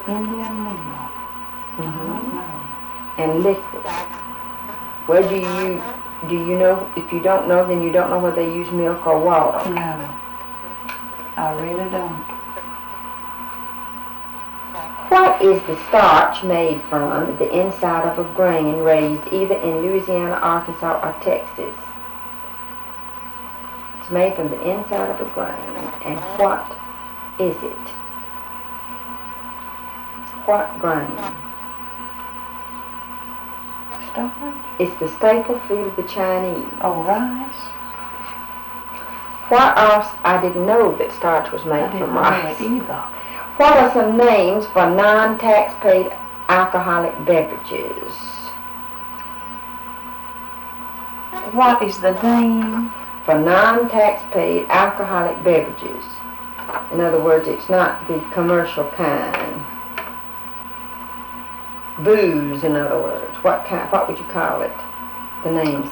Indian meal. Mm-hmm. No. And liquid. Well, do you know? If you don't know, then you don't know whether they use milk or water. No. I really don't. What is the starch made from the inside of a grain raised either in Louisiana, Arkansas, or Texas? It's made from the inside of a grain. And what is it? What grain? Starch? It's the staple food of the Chinese. Oh, rice? What else? I didn't know that starch was I made didn't from know rice. it either. What are some names for non-tax-paid alcoholic beverages? What is the name? For non-tax-paid alcoholic beverages. In other words, it's not the commercial kind. Booze, in other words. What kind? What would you call it? The names.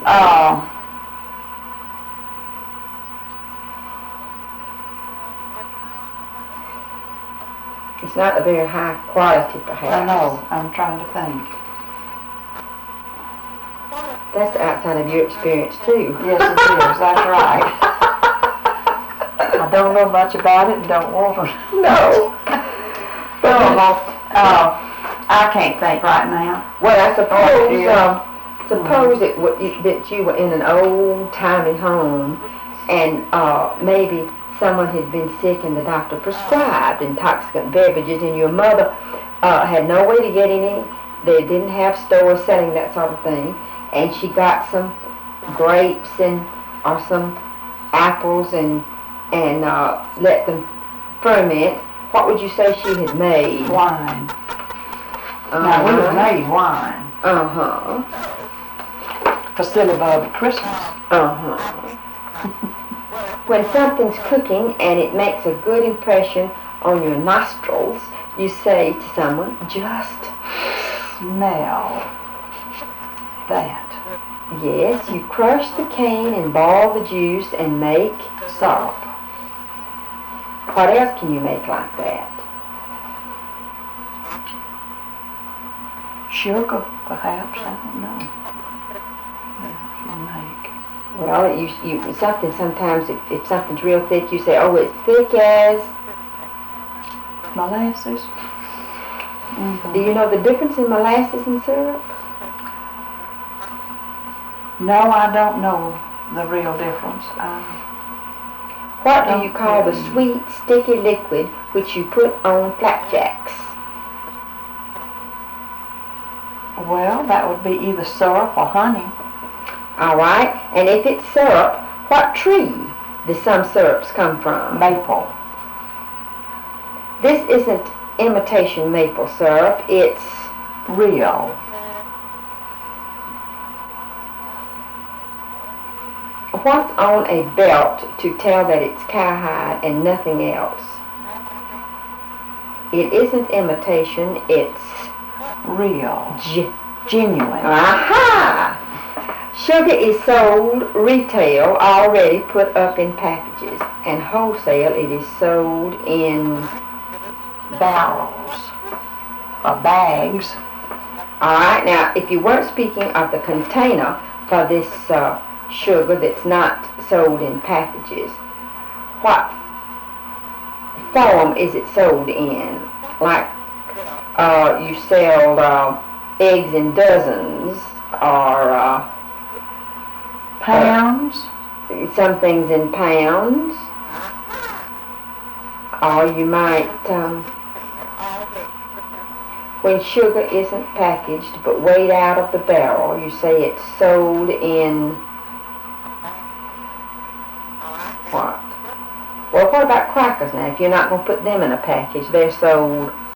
It's not a very high quality, perhaps. I know. I'm trying to think. That's outside of your experience, too. Yes, it is. That's right. I don't know much about it and don't want to. No. I can't think right now. Well, I suppose, Yeah. that you were in an old-timey home, and maybe someone had been sick and the doctor prescribed intoxicant beverages, and your mother had no way to get any. They didn't have stores selling that sort of thing, and she got some grapes or some apples and let them ferment. What would you say she had made? Wine. Now, we have made wine Uh-huh. for Syllabub Christmas. Uh-huh. When something's cooking and it makes a good impression on your nostrils, you say to someone, Just smell that. yes, you crush the cane and boil the juice and make Syrup. What else can you make like that? Sugar, perhaps. I don't know. You make. Well, you something sometimes if something's real thick, you say, oh, it's thick as. Molasses. Do you know the difference in molasses and syrup? No, I don't know the real difference. What do you call the sweet, sticky liquid which you put on flapjacks? Well, that would be either syrup or honey. All right, and if it's syrup, what tree do some syrups come from? Maple. This isn't imitation maple syrup, it's Real. what's on a belt to tell that it's cowhide and nothing else? It isn't imitation, it's Real. Genuine. aha! Sugar is sold retail already put up in packages, and wholesale it is sold in Barrels. Or bags. Alright, now if you weren't speaking of the container for this sugar that's not sold in packages, what form is it sold in? Like you sell eggs in dozens, or Pounds. some things in pounds, or you might, when sugar isn't packaged but weighed out of the barrel, you say it's sold in what? Well, what about crackers now? If you're not going to put them in a package, they're sold